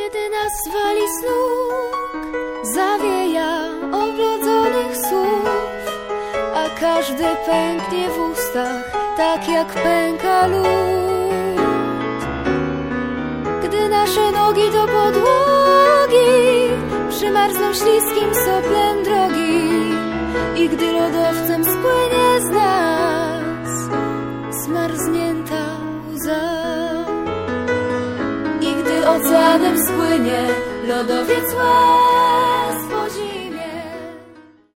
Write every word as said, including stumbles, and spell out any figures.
Kiedy nas wali snuk, zawieja oglodzonych słów, a każdy pęknie w ustach, tak jak pęka lód. Gdy nasze nogi do podłogi przymarzną śliskim soplem drogi i gdy lodowcem spłynie z nas zmarznięta łza. I gdy oceanem spłynie lodowiec łez,